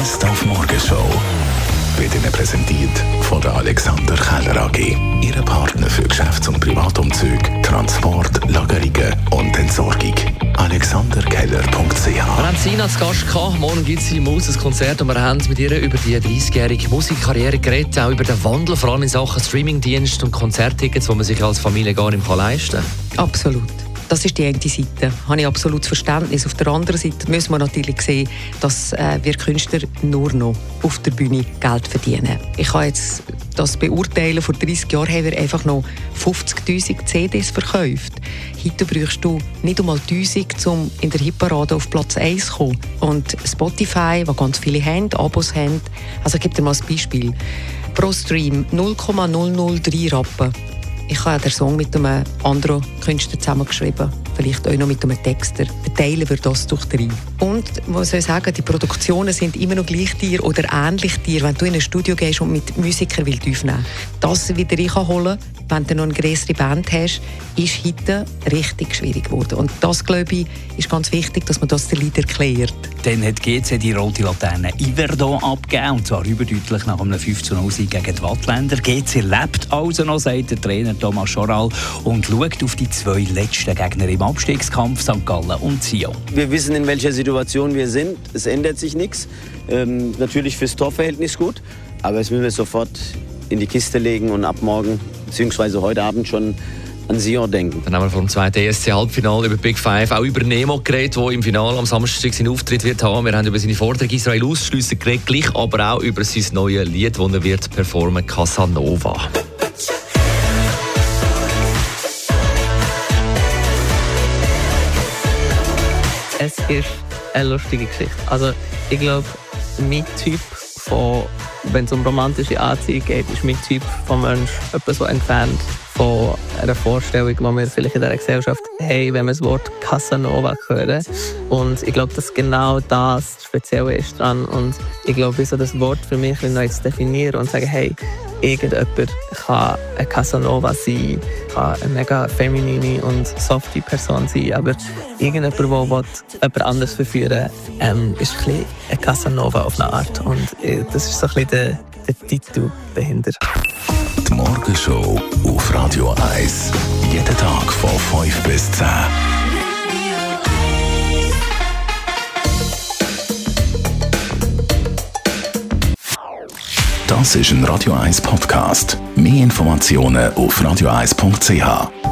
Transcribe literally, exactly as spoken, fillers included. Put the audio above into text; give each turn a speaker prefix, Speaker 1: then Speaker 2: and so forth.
Speaker 1: Best auf Morgenshow wird Ihnen präsentiert von der Alexander Keller A G. Ihre Partner für Geschäfts- und Privatumzüge, Transport, Lagerungen und Entsorgung. alexander keller punkt c h.
Speaker 2: Wir haben Sina zu Gast gehabt. Morgen gibt es im Haus ein Konzert und wir haben mit ihr über die dreißigjährige Musikkarriere geredet, auch über den Wandel, vor allem in Sachen Streamingdienst und Konzerttickets, die man sich als Familie gar nicht leisten kann.
Speaker 3: Absolut. Das ist die eine Seite. Da habe ich absolutes Verständnis. Auf der anderen Seite müssen wir natürlich sehen, dass äh, wir Künstler nur noch auf der Bühne Geld verdienen. Ich kann jetzt das beurteilen. Vor dreißig Jahren haben wir einfach noch fünfzigtausend C Ds verkauft. Heute brauchst du nicht einmal tausend, um in der Hitparade auf Platz eins zu kommen. Und Spotify, wo ganz viele haben, Abos haben. Also ich gebe dir mal ein Beispiel. Pro Stream null Komma null null drei Rappen. Ich habe den Song mit einem anderen Künstler zusammengeschrieben, vielleicht auch noch mit einem Texter. Verteilen wir das durch drei. Und muss ich sagen, die Produktionen sind immer noch gleich dir oder ähnlich dir, wenn du in ein Studio gehst und mit Musikern aufnehmen willst. Das wieder reinholen, wenn du noch eine größere Band hast, ist heute richtig schwierig geworden. Und das, glaube ich, ist ganz wichtig, dass man das den Leuten erklärt.
Speaker 4: Dann hat G C die rote Laterne Yverdon abgegeben, und zwar überdeutlich nach einem fünf zu null Sieg gegen die Wattländer. G C lebt also noch, sagt der Trainer Thomas Schoral, und schaut auf die zwei letzten Gegner im Abstiegskampf, Sankt Gallen und Sion.
Speaker 5: Wir wissen, in welcher Situation wir sind. Es ändert sich nichts. Ähm, natürlich fürs Torverhältnis gut, aber das müssen wir sofort in die Kiste legen und ab morgen, beziehungsweise heute Abend schon an Sion denken. Dann haben wir vor dem zweiten E S C-Halbfinale über Big Five, auch über Nemo geredet, der im Finale am Samstag seinen Auftritt wird haben. Wir haben über seine Forderung Israel ausschliessen geredet, gleich aber auch über sein neues Lied, das er wird performen, Casanova.
Speaker 6: Es ist eine lustige Geschichte. Also ich glaube, mein Typ von, wenn es um romantische Anziehung geht, ist mein Typ von Mensch etwas so entfernt von einer Vorstellung, die wir vielleicht in dieser Gesellschaft haben, wenn wir das Wort Casanova hören. Und ich glaube, dass genau das Spezielle ist dran. Und ich glaube, so das Wort für mich neu zu definieren und zu sagen, hey, irgendjemand kann eine Casanova sein, kann eine mega feminine und softe Person sein, aber irgendjemand, der jemand anderes verführen will, ähm, ist ein bisschen eine Casanova auf eine Art. Und äh, das ist so ein bisschen der, der Titel dahinter.
Speaker 1: Die Morgenshow auf Radio eins. Jeden Tag von fünf bis zehn. Das ist ein Radio eins Podcast. Mehr Informationen auf radio eins punkt c h.